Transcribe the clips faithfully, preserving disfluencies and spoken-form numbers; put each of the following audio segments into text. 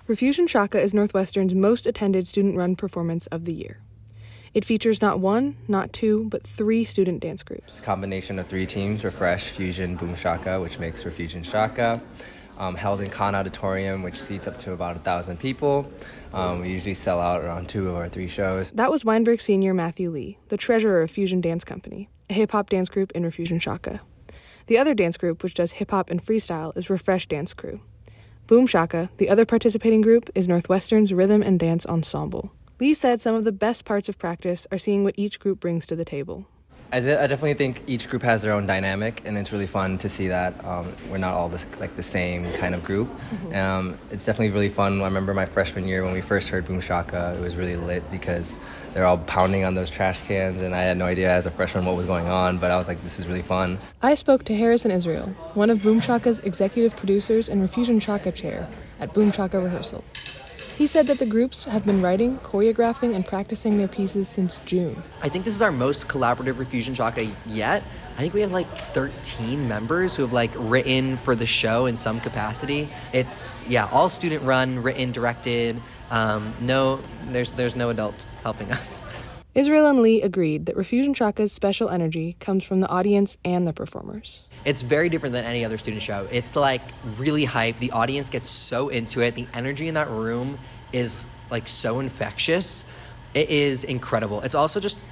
Refusion Shaka is Northwestern's most attended student-run performance of the year. It features not one, not two, but three student dance groups. A combination of three teams, Refresh, Fusion, Boom Shaka, which makes Refusion Shaka. Um, held in Khan Auditorium, which seats up to about one thousand people. Um, we usually sell out around two or three shows. That was Weinberg senior Matthew Lee, the treasurer of Fusion Dance Company, a hip-hop dance group in Refusion Shaka. The other dance group, which does hip-hop and freestyle, is Refresh Dance Crew. Boom Shaka, the other participating group, is Northwestern's Rhythm and Dance Ensemble. Lee said some of the best parts of practice are seeing what each group brings to the table. I, de- I definitely think each group has their own dynamic, and it's really fun to see that um, we're not all this, like the same kind of group. Mm-hmm. Um, it's definitely really fun. I remember my freshman year when we first heard Boom Shaka, it was really lit because they're all pounding on those trash cans, and I had no idea as a freshman what was going on, but I was like, this is really fun. I spoke to Harrison Israel, one of Boom Shaka's executive producers and Refusion Shaka chair at Boom Shaka rehearsal. He said that the groups have been writing, choreographing, and practicing their pieces since June. I think this is our most collaborative Refusion Shaka yet. I think we have like thirteen members who have like written for the show in some capacity. It's, yeah, all student run, written, directed. Um, no, there's there's no adult helping us. Israel and Lee agreed that Refusion Shaka's special energy comes from the audience and the performers. It's very different than any other student show. It's like really hype. The audience gets so into it. The energy in that room is like so infectious. It is incredible. It's also just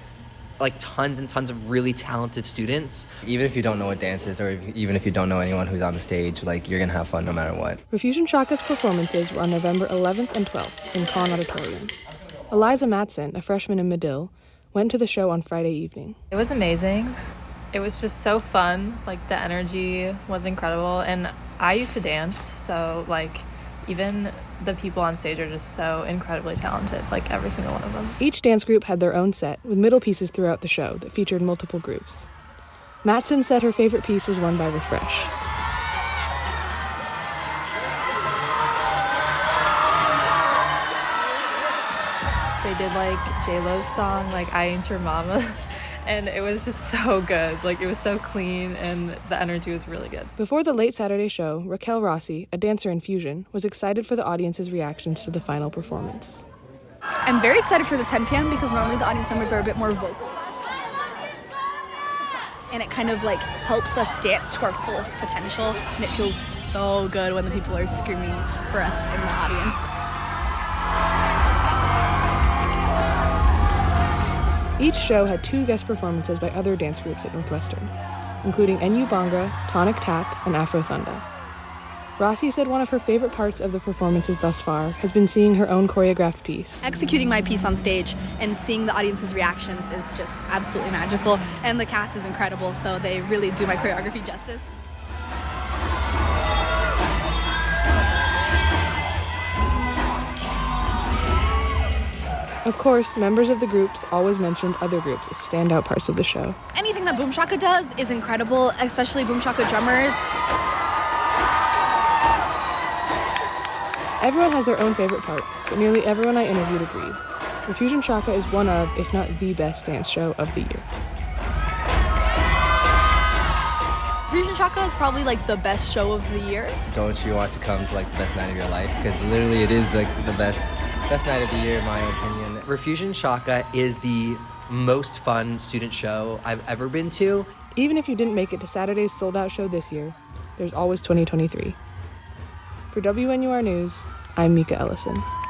like tons and tons of really talented students. Even if you don't know what dance is, or if, even if you don't know anyone who's on the stage, like you're gonna have fun no matter what. Refusion Shaka's performances were on November eleventh and twelfth in Khan Auditorium. Eliza Matson, a freshman in Medill, went to the show on Friday evening. It was amazing. It was just so fun. Like, the energy was incredible. And I used to dance, so, like, even the people on stage are just so incredibly talented, like, every single one of them. Each dance group had their own set, with middle pieces throughout the show that featured multiple groups. Matson said her favorite piece was one by Refresh. They did, like, J-Lo's song, like, I Ain't Your Mama, and it was just so good. Like, it was so clean, and the energy was really good. Before the late Saturday show, Raquel Rossi, a dancer in Fusion, was excited for the audience's reactions to the final performance. I'm very excited for the ten p.m. because normally the audience members are a bit more vocal. And it kind of, like, helps us dance to our fullest potential, and it feels so good when the people are screaming for us in the audience. Each show had two guest performances by other dance groups at Northwestern, including N U Bhangra, Tonic Tap, and Afro Thunda. Rossi said one of her favorite parts of the performances thus far has been seeing her own choreographed piece. Executing my piece on stage and seeing the audience's reactions is just absolutely magical, and the cast is incredible, so they really do my choreography justice. Of course, members of the groups always mentioned other groups as standout parts of the show. Anything that Boom Shaka does is incredible, especially Boom Shaka drummers. Everyone has their own favorite part, but nearly everyone I interviewed agreed. Refusion Shaka is one of, if not the best dance show of the year. Refusion Shaka is probably like the best show of the year. Don't you want to come to like the best night of your life? Because literally it is like the best best night of the year in my opinion. Refusion Shaka is the most fun student show I've ever been to. Even if you didn't make it to Saturday's sold-out show this year, there's always twenty twenty-three. For W N U R News, I'm Mika Ellison.